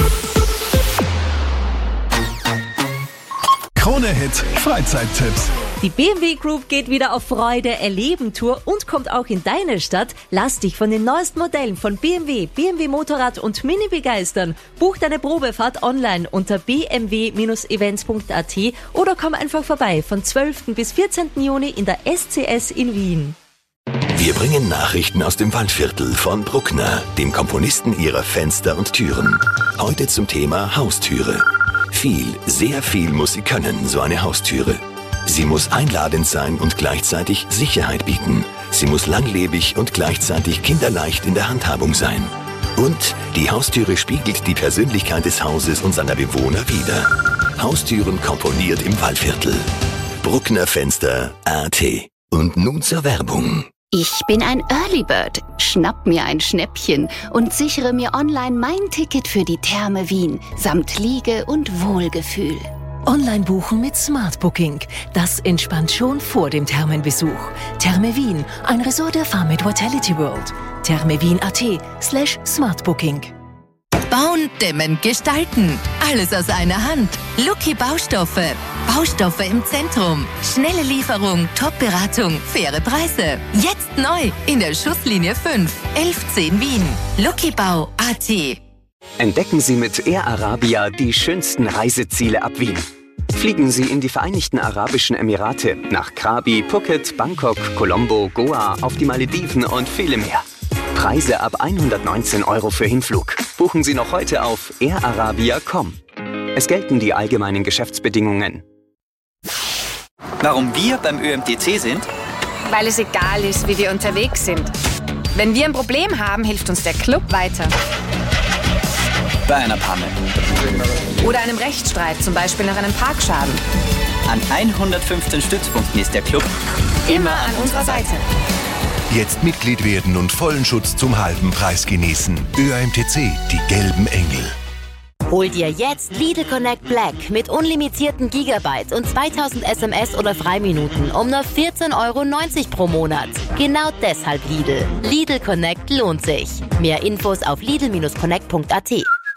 Krone-Hit Freizeittipps. Die BMW Group geht wieder auf Freude-Erleben-Tour und kommt auch in deine Stadt. Lass dich von den neuesten Modellen von BMW, BMW Motorrad und Mini begeistern. Buch deine Probefahrt online unter bmw-events.at oder komm einfach vorbei von 12. bis 14. Juni in der SCS in Wien. Wir bringen Nachrichten aus dem Waldviertel von Bruckner, dem Komponisten ihrer Fenster und Türen. Heute zum Thema Haustüre. Sehr viel muss sie können, so eine Haustüre. Sie muss einladend sein und gleichzeitig Sicherheit bieten. Sie muss langlebig und gleichzeitig kinderleicht in der Handhabung sein. Und die Haustüre spiegelt die Persönlichkeit des Hauses und seiner Bewohner wider. Haustüren komponiert im Waldviertel. Bruckner Fenster AT. Und nun zur Werbung. Ich bin ein Early Bird. Schnapp mir ein Schnäppchen und sichere mir online mein Ticket für die Therme Wien samt Liege und Wohlgefühl. Online buchen mit Smart Booking. Das entspannt schon vor dem Thermenbesuch. Therme Wien, ein Resort der Farmit Vitality World. thermewien.at/smartbooking. Bauen, dämmen, gestalten. Alles aus einer Hand. Lucky Baustoffe. Baustoffe im Zentrum. Schnelle Lieferung, Top-Beratung, faire Preise. Jetzt neu in der Schusslinie 5, 1110 Wien. Luckybau.at. Entdecken Sie mit Air Arabia die schönsten Reiseziele ab Wien. Fliegen Sie in die Vereinigten Arabischen Emirate, nach Krabi, Phuket, Bangkok, Colombo, Goa, auf die Malediven und viele mehr. Preise ab 119 € für Hinflug. Buchen Sie noch heute auf airarabia.com. Es gelten die allgemeinen Geschäftsbedingungen. Warum wir beim ÖMTC sind? Weil es egal ist, wie wir unterwegs sind. Wenn wir ein Problem haben, hilft uns der Club weiter. Bei einer Panne. Oder einem Rechtsstreit, zum Beispiel nach einem Parkschaden. An 115 Stützpunkten ist der Club immer an unserer Seite. Jetzt Mitglied werden und vollen Schutz zum halben Preis genießen. ÖAMTC, die gelben Engel. Hol dir jetzt Lidl Connect Black mit unlimitierten Gigabyte und 2000 SMS oder Freiminuten um nur 14,90 € pro Monat. Genau deshalb Lidl. Lidl Connect lohnt sich. Mehr Infos auf lidl-connect.at.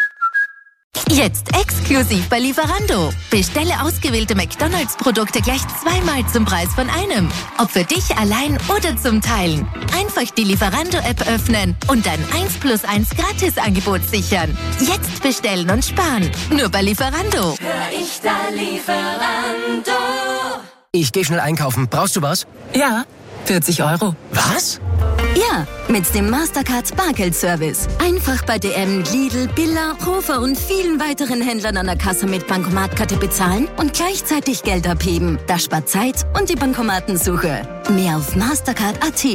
Jetzt exklusiv bei Lieferando. Bestelle ausgewählte McDonalds-Produkte gleich zweimal zum Preis von einem. Ob für dich allein oder zum Teilen. Einfach die Lieferando-App öffnen und ein 1+1 Gratis-Angebot sichern. Jetzt bestellen und sparen. Nur bei Lieferando. Hör ich da Lieferando? Ich gehe schnell einkaufen. Brauchst du was? Ja, 40 €. Was? Ja, mit dem Mastercard Bargeld-Service. Einfach bei DM, Lidl, Billa, Hofer und vielen weiteren Händlern an der Kasse mit Bankomatkarte bezahlen und gleichzeitig Geld abheben. Das spart Zeit und die Bankomatensuche. Mehr auf Mastercard.at.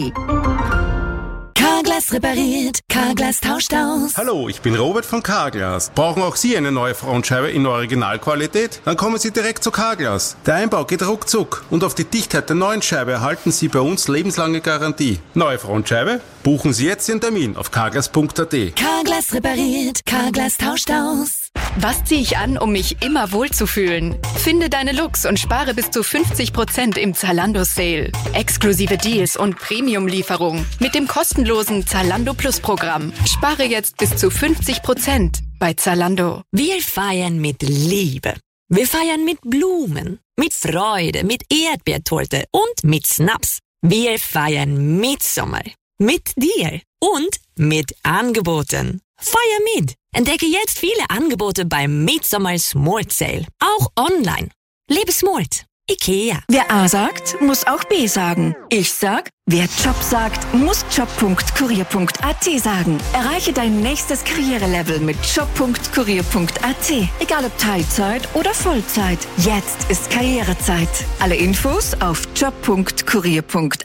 Carglass repariert, Carglass tauscht aus. Hallo, ich bin Robert von Carglass. Brauchen auch Sie eine neue Frontscheibe in Originalqualität? Dann kommen Sie direkt zu Carglass. Der Einbau geht ruckzuck und auf die Dichtheit der neuen Scheibe erhalten Sie bei uns lebenslange Garantie. Neue Frontscheibe? Buchen Sie jetzt den Termin auf carglass.at. Carglass repariert, Carglass tauscht aus. Was ziehe ich an, um mich immer wohlzufühlen? Finde deine Looks und spare bis zu 50% im Zalando-Sale. Exklusive Deals und Premium-Lieferung mit dem kostenlosen Zalando Plus-Programm. Spare jetzt bis zu 50% bei Zalando. Wir feiern mit Liebe. Wir feiern mit Blumen, mit Freude, mit Erdbeertorte und mit Schnaps. Wir feiern Mitsommer. Mit dir und mit Angeboten. Feier mit! Entdecke jetzt viele Angebote beim Midsummer Smart Sale. Auch online. Lebe smart. IKEA. Wer A sagt, muss auch B sagen. Ich sag, wer Job sagt, muss job.kurier.at sagen. Erreiche dein nächstes Karrierelevel mit job.kurier.at. Egal ob Teilzeit oder Vollzeit. Jetzt ist Karrierezeit. Alle Infos auf job.kurier.at.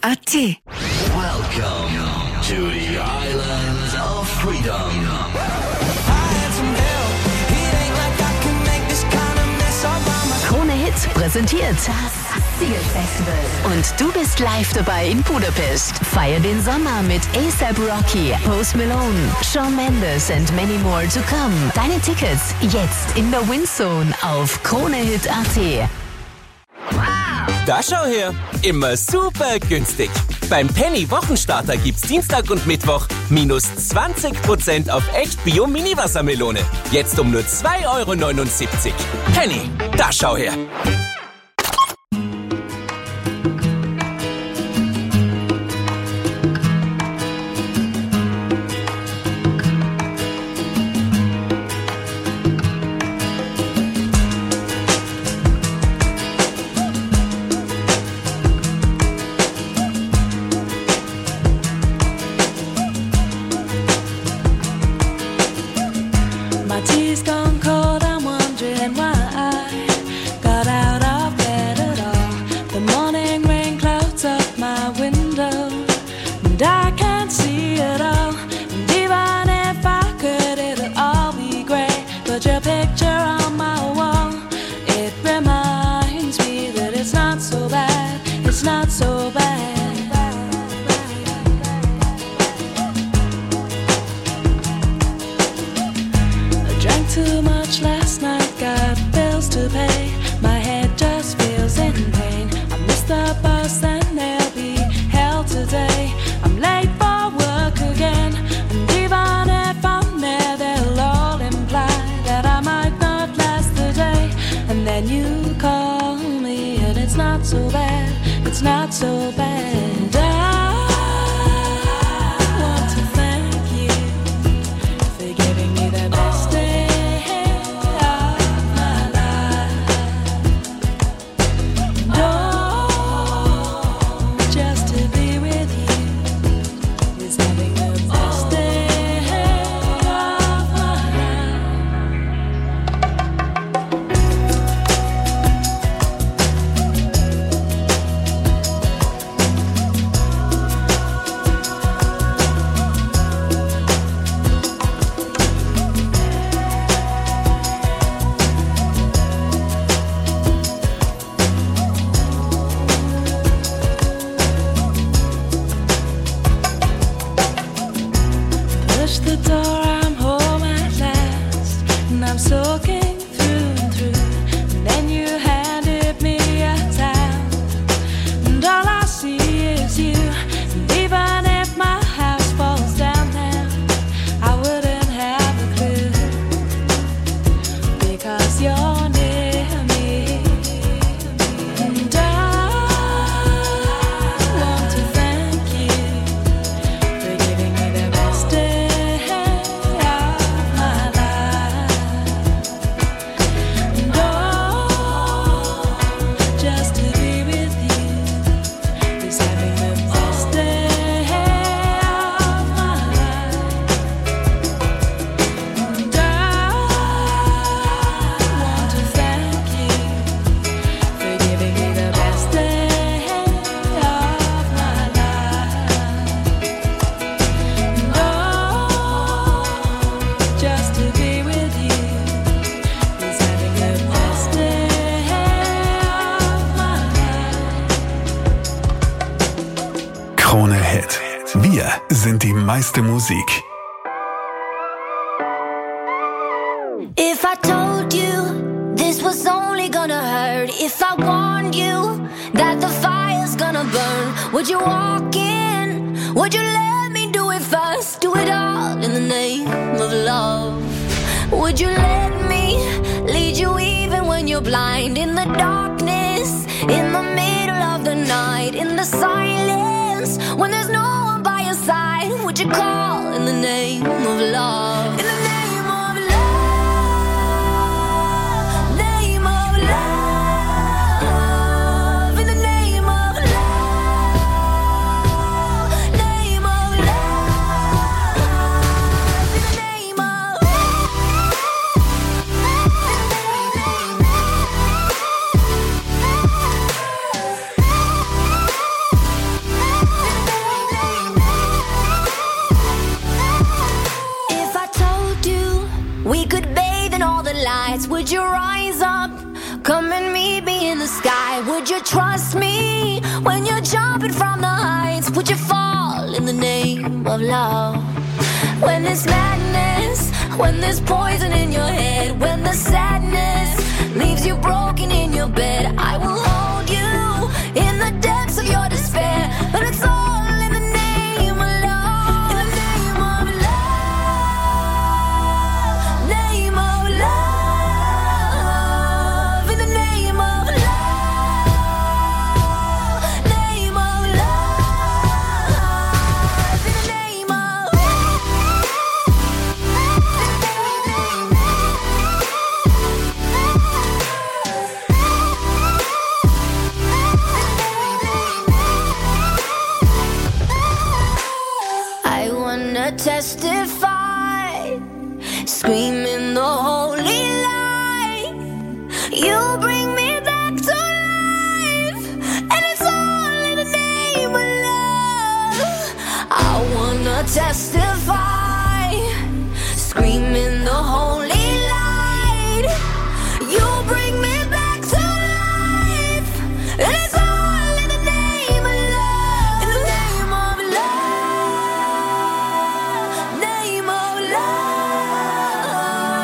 Welcome to the island of freedom. Krone Hit präsentiert das Zielfestival. Und du bist live dabei in Budapest. Feier den Sommer mit A$AP Rocky, Post Malone, Shawn Mendes and many more to come. Deine Tickets jetzt in der Windzone auf KroneHit.at. Da schau her, immer super günstig. Beim Penny Wochenstarter gibt's Dienstag und Mittwoch minus 20% auf echt Bio-Mini-Wassermelone. Jetzt um nur 2,79 €. Penny, da schau her. My tea's gone cold, I'm wondering why I got out I've got bills to pay, my head just feels in pain. I missed the bus and there'll be hell today. I'm late for work again, and even if I'm there, they'll all imply that I might not last the day. And then you call me, and it's not so bad, it's not so bad. I want to thank you for giving me the best day of my life. Oh, just to be with you is having the best day of my life. Push the door, I'm home at last, and I'm soaking through and through. And then you handed me a towel, and all I see is you. And even if my house falls downtown, I wouldn't have a clue, because you're near me. And I want to thank you for giving me the best day of my life. And oh, just to be with you is having the best day of my life. And I want to thank you for giving me the best day of my life. And oh, just to be with you is having the best day of my life. Krone Hit. Wir sind die meiste Musik. If I told you this was only gonna hurt, if I warned you that the fire's gonna burn, would you walk in? Would you let me do it first? Do it all in the name of love. Would you let me lead you even when you're blind? In the darkness, in the middle of the night, in the silence, when there's no one by your side, would you call in the name of love? In the name of love, name of love, in the name of love, name of love, in the name of If I told you we could bathe in all the lights, would you rise up? Come and meet me in the sky. Would you trust me when you're jumping from the heights? Would you fall in the name of love? When there's madness, when there's poison in your head, when the sadness leaves you broken in your bed, I will hold you in the depths of your despair. But it's all in the name of love. In the name of love, name of love, in the name of love, name of love, in the name of I wanna testify, screaming the holy light. You bring me back to life, and it's all in the name of love. I wanna testify, screaming the holy light. You bring me back to life, and it's all in the name of love. In the name of love, name of love.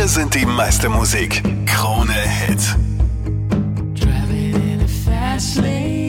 Wir sind die meiste Musik. Krone Hit. Driving in a fast lane.